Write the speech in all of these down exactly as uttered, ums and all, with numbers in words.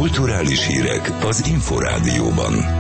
Kulturális hírek az Inforádióban.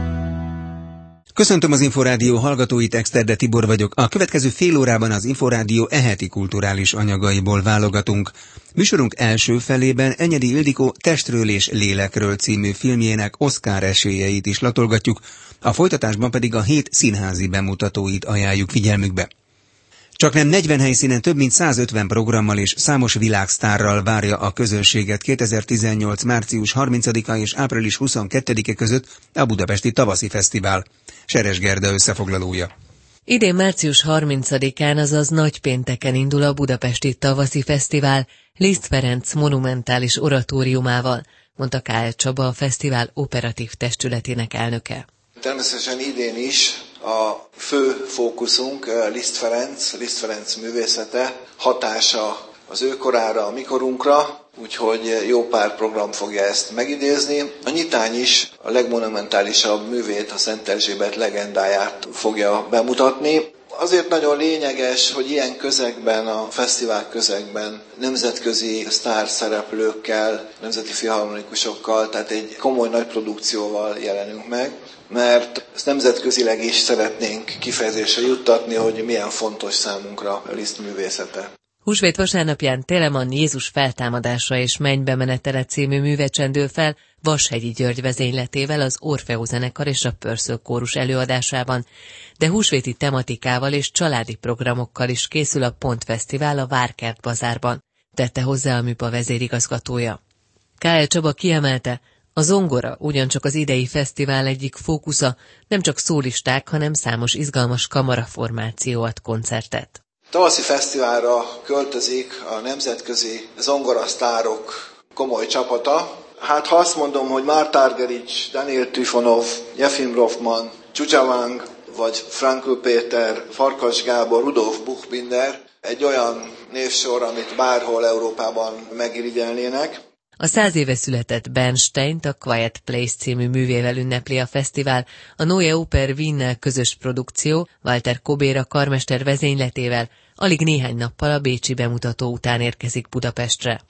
Köszöntöm az Inforádió hallgatóit, Exterde Tibor vagyok. A következő fél órában az Inforádió eheti kulturális anyagaiból válogatunk. Műsorunk első felében Enyedi Ildikó Testről és lélekről című filmjének Oscar esélyeit is latolgatjuk, a folytatásban pedig a hét színházi bemutatóit ajánljuk figyelmükbe. Csaknem negyven helyszínen több mint százötven programmal és számos világsztárral várja a közönséget kétezer-tizennyolc. március harmincadika és április huszonkettedike között a Budapesti Tavaszi Fesztivál. Seres Gerda összefoglalója. Idén március harmincadikán, azaz nagypénteken indul a Budapesti Tavaszi Fesztivál Liszt Ferenc monumentális oratóriumával, mondta Kál Csaba, a fesztivál operatív testületének elnöke. Természetesen idén is a fő fókuszunk Liszt Ferenc, Liszt Ferenc művészete, hatása az ő korára, a mi korunkra, úgyhogy jó pár program fogja ezt megidézni. A nyitány is a legmonumentálisabb művét, a Szent Erzsébet legendáját fogja bemutatni. Azért nagyon lényeges, hogy ilyen közegben, a fesztivál közegben nemzetközi sztár szereplőkkel, nemzeti filharmonikusokkal, tehát egy komoly nagy produkcióval jelenünk meg, mert ezt nemzetközileg is szeretnénk kifejezésre juttatni, hogy milyen fontos számunkra a Liszt művészete. Húsvét vasárnapján Telemann Jézus feltámadása és mennybe menetele című műve csendül fel Vashegyi György vezényletével az Orfeó zenekar és a Pörszöl kórus előadásában, de húsvéti tematikával és családi programokkal is készül a Pont Fesztivál a Várkert bazárban, tette hozzá a műpa vezérigazgatója. Kál Csaba kiemelte, a zongora ugyancsak az idei fesztivál egyik fókusza, nem csak szólisták, hanem számos izgalmas kamaraformáció ad koncertet. Tavaszi fesztiválra költözik a nemzetközi zongorasztárok komoly csapata. Hát ha azt mondom, hogy Marta Argerich, Daniel Trifonov, Jefim Brofman, Zsuzsa Wang, vagy Frankl Péter, Farkas Gábor, Rudolf Buchbinder, egy olyan névsor, amit bárhol Európában megirigyelnének. A száz éve született Bernsteint a Quiet Place című művével ünnepli a fesztivál, a Neue Oper Wiennel közös produkció, Walter Kobéra karmester vezényletével, alig néhány nappal a bécsi bemutató után érkezik Budapestre.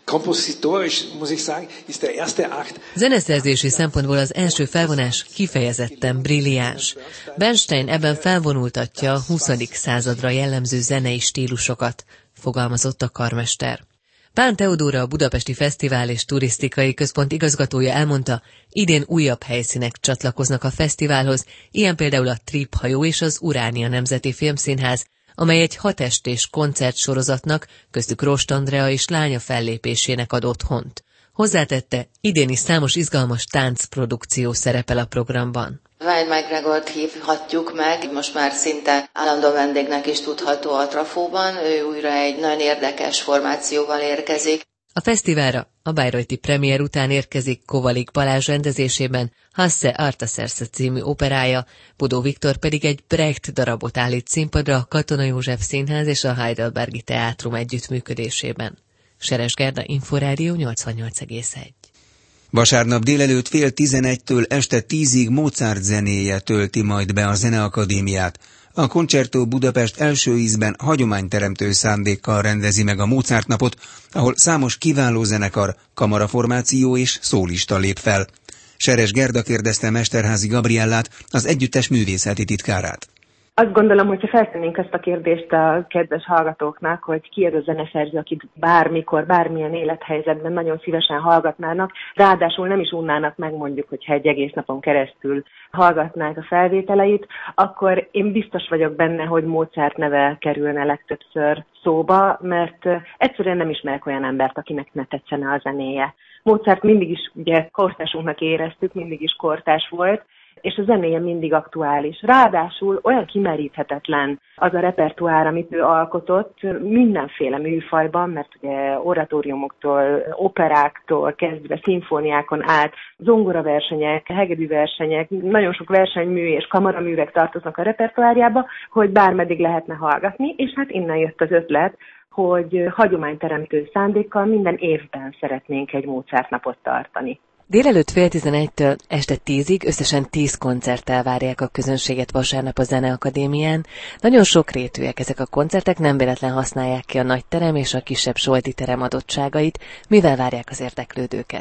Zeneszerzési szempontból az első felvonás kifejezetten brilliáns. Bernstein ebben felvonultatja a huszadik századra jellemző zenei stílusokat, fogalmazott a karmester. Pán Teodóra, a Budapesti Fesztivál és Turisztikai Központ igazgatója elmondta, idén újabb helyszínek csatlakoznak a fesztiválhoz, ilyen például a Trip hajó és az Uránia Nemzeti Filmszínház, amely egy hatestés koncertsorozatnak, köztük Rost Andrea és lánya fellépésének ad otthont. Hozzátette, idén is számos izgalmas táncprodukció szerepel a programban. Wayne McGregort hívhatjuk meg, most már szinte állandó vendégnek is tudható a Trafóban, ő újra egy nagyon érdekes formációval érkezik. A fesztiválra a Bayreuthi premier után érkezik Kovalik Balázs rendezésében Hasse Artaserse című operája, Bodó Viktor pedig egy Brecht darabot állít színpadra a Katona József Színház és a Heidelbergi Teátrum együttműködésében. Seres Gerda, Inforádió nyolcvannyolc egész egy. Vasárnap délelőtt fél tizenegytől este tízig Mozart zenéje tölti majd be a Zeneakadémiát. A Concerto Budapest első ízben hagyományteremtő szándékkal rendezi meg a Mozart napot, ahol számos kiváló zenekar, kamaraformáció és szólista lép fel. Seres Gerda kérdezte Mesterházy Gabriellát, az együttes művészeti titkárát. Azt gondolom, hogyha feltennénk ezt a kérdést a kedves hallgatóknak, hogy ki az a zeneszerző, akit bármikor, bármilyen élethelyzetben nagyon szívesen hallgatnának, ráadásul nem is unnának meg, mondjuk, hogyha egy egész napon keresztül hallgatnák a felvételeit, akkor én biztos vagyok benne, hogy Mozart neve kerülne legtöbbször szóba, mert egyszerűen nem ismerek olyan embert, akinek ne tetszene a zenéje. Mozart mindig is ugye kortásunknak éreztük, mindig is kortás volt, és a zenéje mindig aktuális. Ráadásul olyan kimeríthetetlen az a repertoár, amit ő alkotott, mindenféle műfajban, mert ugye oratóriumoktól, operáktól kezdve szimfóniákon át, zongoraversenyek, hegedűversenyek, nagyon sok versenymű és kamaraművek tartoznak a repertoárjába, hogy bármeddig lehetne hallgatni, és hát innen jött az ötlet, hogy hagyományteremtő szándékkal minden évben szeretnénk egy Mozart napot tartani. Délelőtt fél tizenegytől este tízig összesen tíz koncerttel várják a közönséget vasárnap a Zeneakadémián. Nagyon sokrétűek ezek a koncertek, nem véletlen használják ki a nagyterem és a kisebb Solti terem adottságait, mivel várják az érdeklődőket.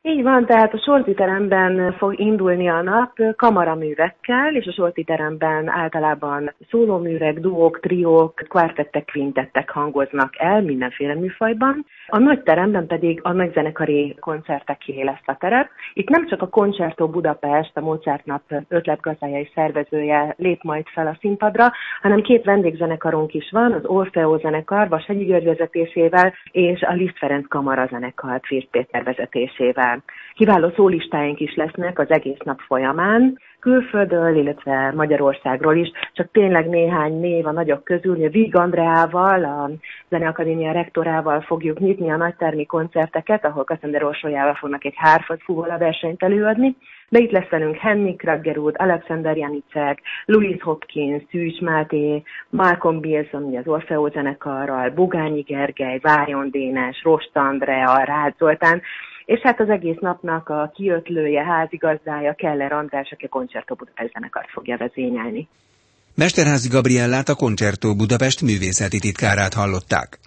Így van, tehát a Sorti teremben fog indulni a nap kamaraművekkel, és a Sorti teremben általában szólóművek, duók, triók, kvártettek, kvintettek hangoznak el mindenféle műfajban. A nagy teremben pedig a nagyzenekari koncerteké lesz a terep. Itt nem csak a Concerto Budapest, a Mozart nap ötletgazdája és szervezője lép majd fel a színpadra, hanem két vendégzenekarunk is van, az Orfeó zenekar Vashegyi György vezetésével, és a Liszt Ferenc Kamara zenekar Fürst Péter vezetésével. Kiváló szólistáink is lesznek az egész nap folyamán, külföldről, illetve Magyarországról is, csak tényleg néhány név a nagyok közül. Víg Andreával, a Zeneakadémia rektorával fogjuk nyitni a nagytermi koncerteket, ahol Kasszander Orsolyával fognak egy hárfad fuvola versenyt előadni, de itt lesz velünk Henning Kraggerud, Alexander Janicek, Louis Hopkins, Szűcs Máté, Malcolm Bilson, az Orfeó zenekarral, Bogányi Gergely, Várjon Dénes, Rost Andrea, Rácz Zoltán, és hát az egész napnak a kiötlője, házigazdája Keller András, aki a Concerto Budapest zenekart fogja vezényelni. Mesterházy Gabriellát, a Concerto Budapest művészeti titkárát hallották.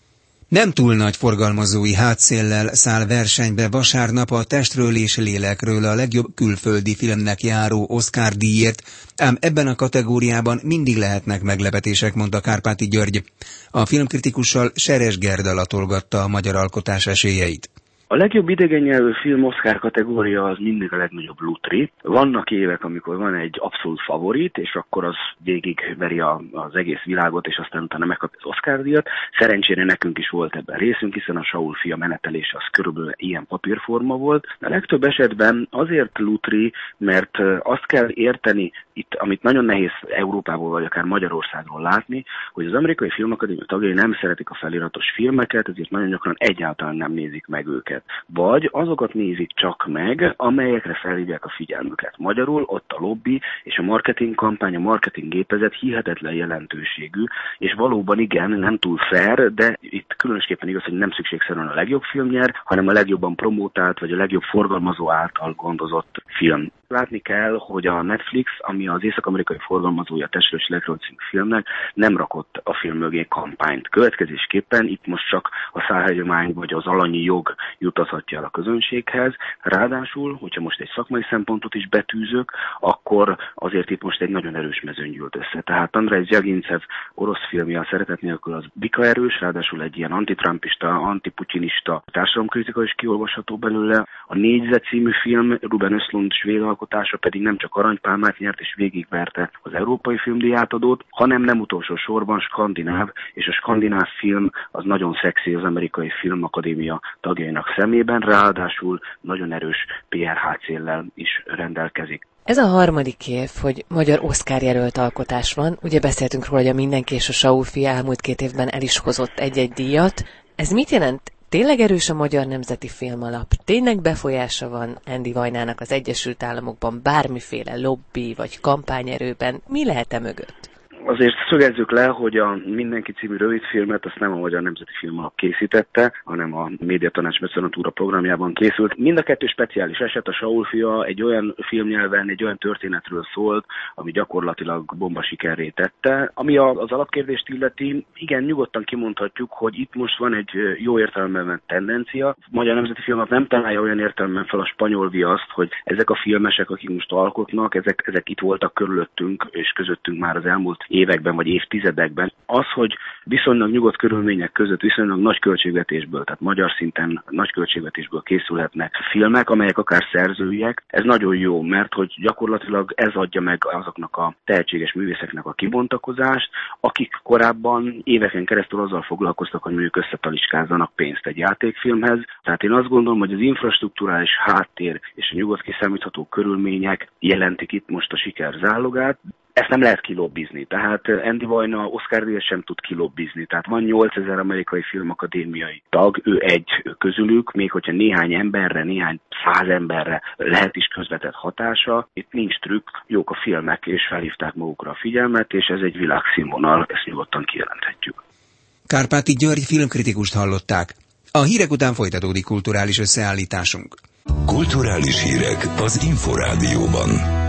Nem túl nagy forgalmazói hátszéllel száll versenybe vasárnap a Testről és lélekről a legjobb külföldi filmnek járó Oscar-díjért, ám ebben a kategóriában mindig lehetnek meglepetések, mondta Kárpáti György. A filmkritikussal Seres Gerda latolgatta a magyar alkotás esélyeit. A legjobb idegen nyelvű film Oscar kategória az mindig a legnagyobb lutri. Vannak évek, amikor van egy abszolút favorit, és akkor az végigveri a, az egész világot, és aztán utána megkapja az Oscar-díjat. Szerencsére nekünk is volt ebben részünk, hiszen a Saul fia menetelése az körülbelül ilyen papírforma volt. A legtöbb esetben azért lutri, mert azt kell érteni, itt, amit nagyon nehéz Európából vagy akár Magyarországról látni, hogy az amerikai filmakadémia tagjai nem szeretik a feliratos filmeket, ezért nagyon gyakran egyáltalán nem nézik meg őket. Vagy azokat nézik csak meg, amelyekre felhívják a figyelmüket. Magyarul ott a lobby és a marketing kampány, a marketing gépezet hihetetlen jelentőségű, és valóban igen, nem túl fair, de itt különösképpen igaz, hogy nem szükségszerűen a legjobb film nyer, hanem a legjobban promótált, vagy a legjobb forgalmazó által gondozott film. Látni kell, hogy a Netflix, ami az észak-amerikai forgalmazója a Testről és lélekről című filmnek, nem rakott a film mögé kampányt. Következésképpen itt most csak a szálhagyomány vagy az alanyi jog juttathatja el a közönséghez. Ráadásul, hogyha most egy szakmai szempontot is betűzök, akkor azért itt most egy nagyon erős mezőny gyűlt össze. Tehát Andrej Zsagintsev orosz filmje a Szeretet nélkül az bika erős, ráadásul egy ilyen antitrumpista, antiputinista társadalomkritika is kiolvasható belőle. A Négyzet című film, Ruben Östlund svéd alkotása pedig nem csak aranypálmát nyert és végigverte az Európai Filmdíjátadót, hanem nem utolsó sorban skandináv, és a skandináv film az nagyon szexi az Amerikai Filmakadémia tagjainak szemében, ráadásul nagyon erős pé er hátszéllel is rendelkezik. Ez a harmadik év, hogy magyar Oscar jelölt alkotás van. Ugye beszéltünk róla, hogy a Mindenki és a Saul fia elmúlt két évben el is hozott egy-egy díjat. Ez mit jelent? Tényleg erős a Magyar Nemzeti Filmalap? Tényleg befolyása van Andy Vajnának az Egyesült Államokban bármiféle lobby vagy kampányerőben? Mi lehet-e mögött? Azért szögezzük le, hogy a Mindenki című rövidfilmet azt nem a Magyar Nemzeti Filmalap készítette, hanem a Médiatanács mecenatúra programjában készült. Mind a kettő speciális eset, a Saul fia egy olyan filmnyelven, egy olyan történetről szólt, ami gyakorlatilag bomba sikerré tette. Ami az alapkérdést illeti, igen, nyugodtan kimondhatjuk, hogy itt most van egy jó értelemben vett tendencia. A Magyar Nemzeti Filmalap nem találja olyan értelemben fel a spanyol viaszt, hogy ezek a filmesek, akik most alkotnak, ezek, ezek itt voltak körülöttünk és közöttünk már az elmúlt években vagy évtizedekben. Az, hogy viszonylag nyugodt körülmények között, viszonylag nagy költségvetésből, tehát magyar szinten nagy költségvetésből készülhetnek filmek, amelyek akár szerzőiek, ez nagyon jó, mert hogy gyakorlatilag ez adja meg azoknak a tehetséges művészeknek a kibontakozást, akik korábban éveken keresztül azzal foglalkoztak, hogy mondjuk összetaliskázzanak pénzt egy játékfilmhez. Tehát én azt gondolom, hogy az infrastrukturális háttér és a nyugodt kiszámítható körülmények jelentik itt most a siker zálogát. Ezt nem lehet kilobbizni, tehát Andy Vajna Oscar-díjat sem tud kilobbizni, tehát van nyolcezer amerikai filmakadémiai tag, ő egy közülük, még hogyha néhány emberre, néhány száz emberre lehet is közvetett hatása, itt nincs trükk, jók a filmek, és felhívták magukra a figyelmet, és ez egy világszínvonal, ezt nyugodtan kijelenthetjük. Kárpáti György filmkritikust hallották. A hírek után folytatódik kulturális összeállításunk. Kulturális hírek az Inforádióban.